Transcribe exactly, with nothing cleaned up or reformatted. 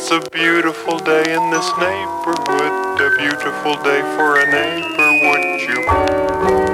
It's a beautiful day in this neighborhood, a beautiful day for a neighbor, would you?